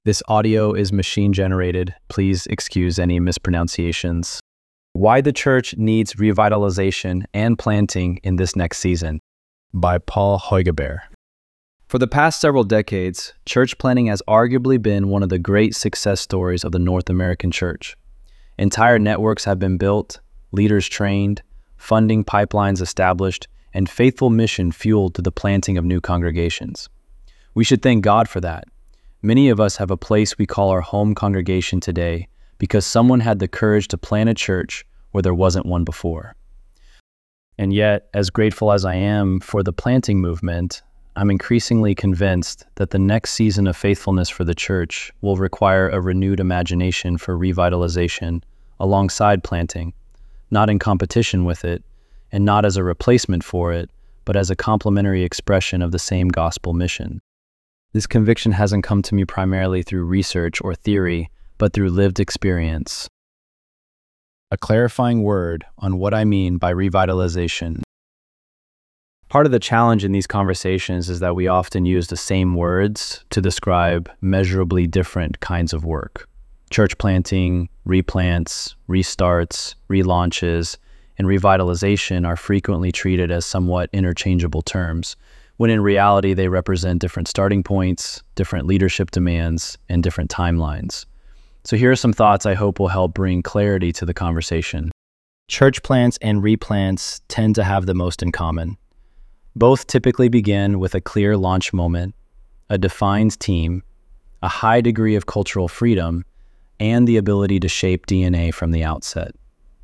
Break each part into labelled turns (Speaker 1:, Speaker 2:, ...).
Speaker 1: This audio is machine generated. Please excuse any mispronunciations. Why the Church Needs Revitalization and Planting in This Next Season by Paul Huygheberg. For the past several decades, church planting has arguably been one of the great success stories of the North American church. Entire networks have been built, leaders trained, funding pipelines established, and faithful mission fueled to the planting of new congregations. We should thank God for that. Many of us have a place we call our home congregation today because someone had the courage to plant a church where there wasn't one before. And yet, as grateful as I am for the planting movement, I'm increasingly convinced that the next season of faithfulness for the church will require a renewed imagination for revitalization alongside planting, not in competition with it, and not as a replacement for it, but as a complementary expression of the same gospel mission. This conviction hasn't come to me primarily through research or theory, but through lived experience. A clarifying word on what I mean by revitalization. Part of the challenge in these conversations is that we often use the same words to describe measurably different kinds of work. Church planting, replants, restarts, relaunches, and revitalization are frequently treated as somewhat interchangeable terms, when in reality they represent different starting points, different leadership demands, and different timelines. So here are some thoughts I hope will help bring clarity to the conversation. Church plants and replants tend to have the most in common. Both typically begin with a clear launch moment, a defined team, a high degree of cultural freedom, and the ability to shape DNA from the outset.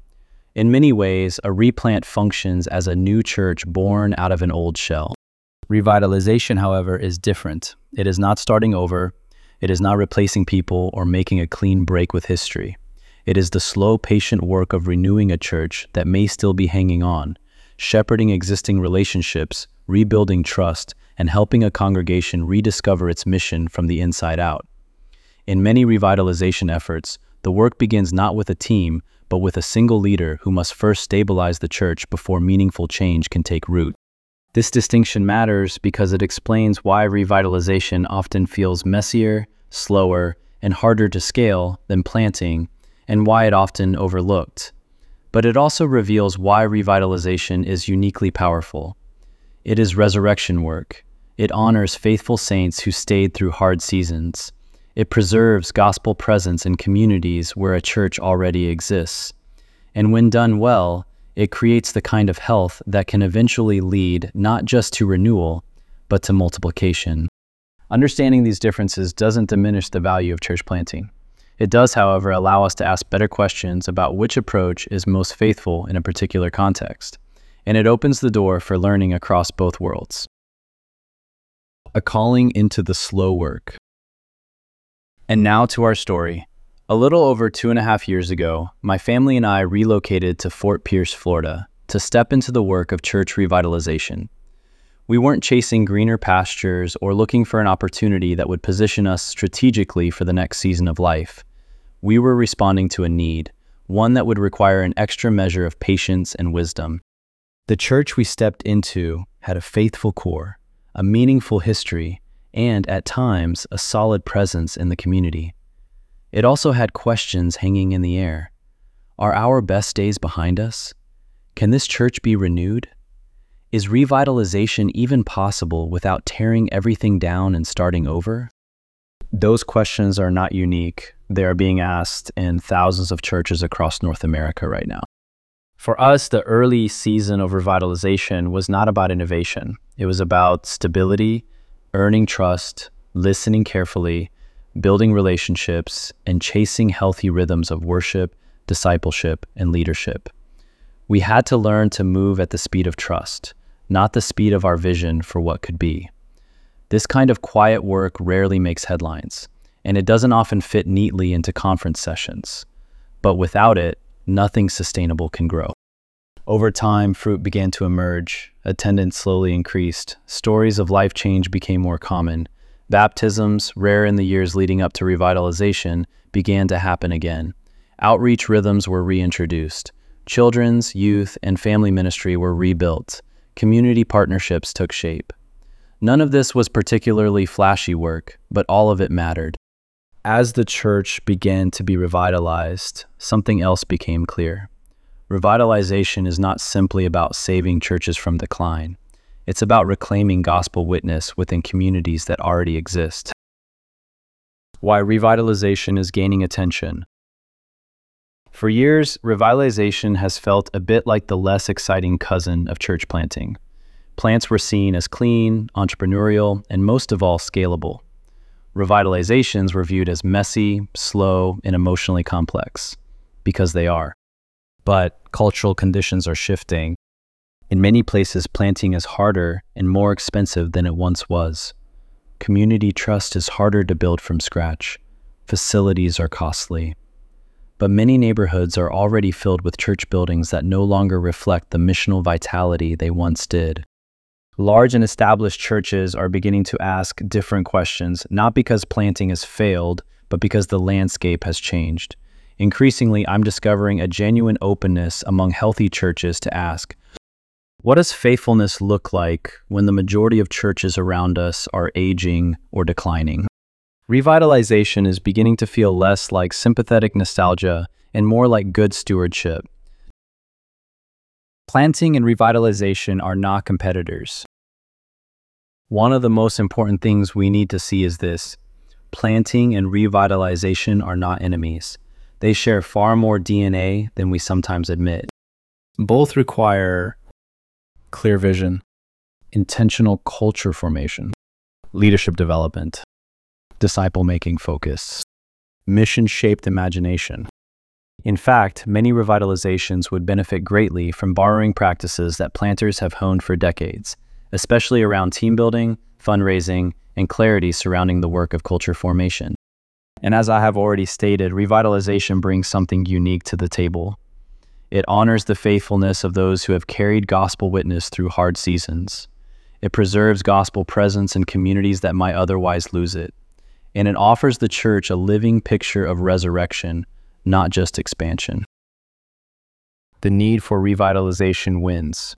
Speaker 1: In many ways, a replant functions as a new church born out of an old shell. Revitalization, however, is different. It is not starting over. It is not replacing people or making a clean break with history. It is the slow, patient work of renewing a church that may still be hanging on, shepherding existing relationships, rebuilding trust, and helping a congregation rediscover its mission from the inside out. In many revitalization efforts, the work begins not with a team, but with a single leader who must first stabilize the church before meaningful change can take root. This distinction matters because it explains why revitalization often feels messier, slower, and harder to scale than planting, and why it often overlooked. But it also reveals why revitalization is uniquely powerful. It is resurrection work. It honors faithful saints who stayed through hard seasons. It preserves gospel presence in communities where a church already exists. And when done well, it creates the kind of health that can eventually lead not just to renewal, but to multiplication. Understanding these differences doesn't diminish the value of church planting. It does, however, allow us to ask better questions about which approach is most faithful in a particular context, and it opens the door for learning across both worlds. A calling into the slow work. And now to our story. A little over 2.5 years ago, my family and I relocated to Fort Pierce, Florida, to step into the work of church revitalization. We weren't chasing greener pastures or looking for an opportunity that would position us strategically for the next season of life. We were responding to a need, one that would require an extra measure of patience and wisdom. The church we stepped into had a faithful core, a meaningful history, and, at times, a solid presence in the community. It also had questions hanging in the air. Are our best days behind us? Can this church be renewed? Is revitalization even possible without tearing everything down and starting over? Those questions are not unique. They are being asked in thousands of churches across North America right now. For us, the early season of revitalization was not about innovation. It was about stability, earning trust, listening carefully, building relationships, and chasing healthy rhythms of worship, discipleship, and leadership. We had to learn to move at the speed of trust, not the speed of our vision for what could be. This kind of quiet work rarely makes headlines, and it doesn't often fit neatly into conference sessions. But without it, nothing sustainable can grow. Over time, fruit began to emerge, attendance slowly increased, stories of life change became more common. Baptisms, rare in the years leading up to revitalization, began to happen again. Outreach rhythms were reintroduced. Children's, youth, and family ministry were rebuilt. Community partnerships took shape. None of this was particularly flashy work, but all of it mattered. As the church began to be revitalized, something else became clear. Revitalization is not simply about saving churches from decline. It's about reclaiming gospel witness within communities that already exist. Why revitalization is gaining attention. For years, revitalization has felt a bit like the less exciting cousin of church planting. Plants were seen as clean, entrepreneurial, and most of all, scalable. Revitalizations were viewed as messy, slow, and emotionally complex, because they are. But cultural conditions are shifting. In many places, planting is harder and more expensive than it once was. Community trust is harder to build from scratch. Facilities are costly. But many neighborhoods are already filled with church buildings that no longer reflect the missional vitality they once did. Large and established churches are beginning to ask different questions, not because planting has failed, but because the landscape has changed. Increasingly, I'm discovering a genuine openness among healthy churches to ask, what does faithfulness look like when the majority of churches around us are aging or declining? Revitalization is beginning to feel less like sympathetic nostalgia and more like good stewardship. Planting and revitalization are not competitors. One of the most important things we need to see is this: planting and revitalization are not enemies. They share far more DNA than we sometimes admit. Both require clear vision, intentional culture formation, leadership development, disciple-making focus, mission-shaped imagination. In fact, many revitalizations would benefit greatly from borrowing practices that planters have honed for decades, especially around team building, fundraising, and clarity surrounding the work of culture formation. And as I have already stated, revitalization brings something unique to the table. It honors the faithfulness of those who have carried gospel witness through hard seasons. It preserves gospel presence in communities that might otherwise lose it. And it offers the church a living picture of resurrection, not just expansion. The need for revitalization wins.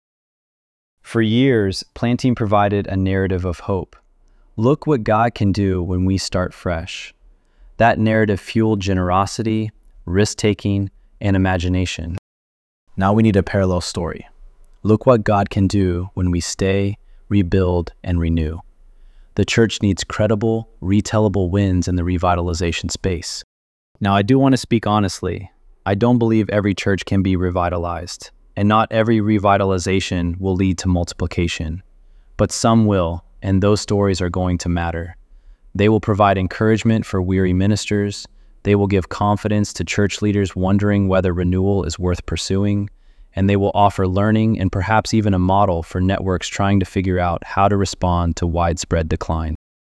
Speaker 1: For years, planting provided a narrative of hope. Look what God can do when we start fresh. That narrative fueled generosity, risk-taking, and imagination. Now we need a parallel story. Look what God can do when we stay, rebuild, and renew. The church needs credible, retellable wins in the revitalization space. Now, I do want to speak honestly. I don't believe every church can be revitalized, and not every revitalization will lead to multiplication. But some will, and those stories are going to matter. They will provide encouragement for weary ministers. They will give confidence to church leaders wondering whether renewal is worth pursuing. And they will offer learning and perhaps even a model for networks trying to figure out how to respond to widespread decline.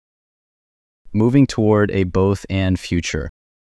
Speaker 1: Moving toward a both-and future.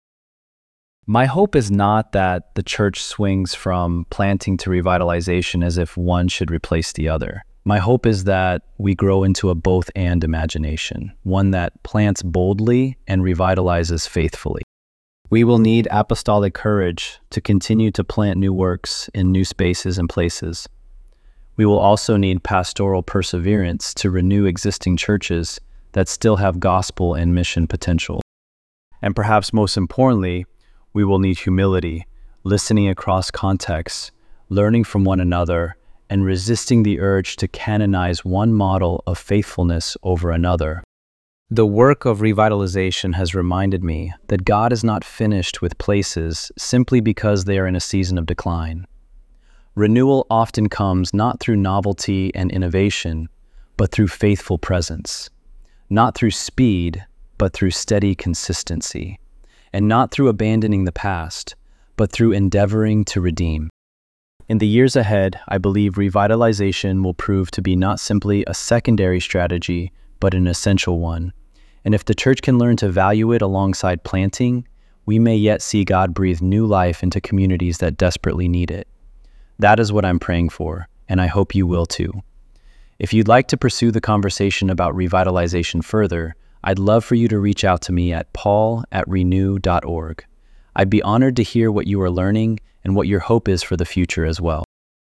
Speaker 1: My hope is not that the church swings from planting to revitalization as if one should replace the other. My hope is that we grow into a both-and imagination, one that plants boldly and revitalizes faithfully. We will need apostolic courage to continue to plant new works in new spaces and places. We will also need pastoral perseverance to renew existing churches that still have gospel and mission potential. And perhaps most importantly, we will need humility, listening across contexts, learning from one another, and resisting the urge to canonize one model of faithfulness over another. The work of revitalization has reminded me that God is not finished with places simply because they are in a season of decline. Renewal often comes not through novelty and innovation, but through faithful presence. Not through speed, but through steady consistency. And not through abandoning the past, but through endeavoring to redeem. In the years ahead, I believe revitalization will prove to be not simply a secondary strategy, but an essential one. And if the church can learn to value it alongside planting, we may yet see God breathe new life into communities that desperately need it. That is what I'm praying for, and I hope you will too. If you'd like to pursue the conversation about revitalization further, I'd love for you to reach out to me at paul@renew.org. I'd be honored to hear what you are learning and what your hope is for the future as well.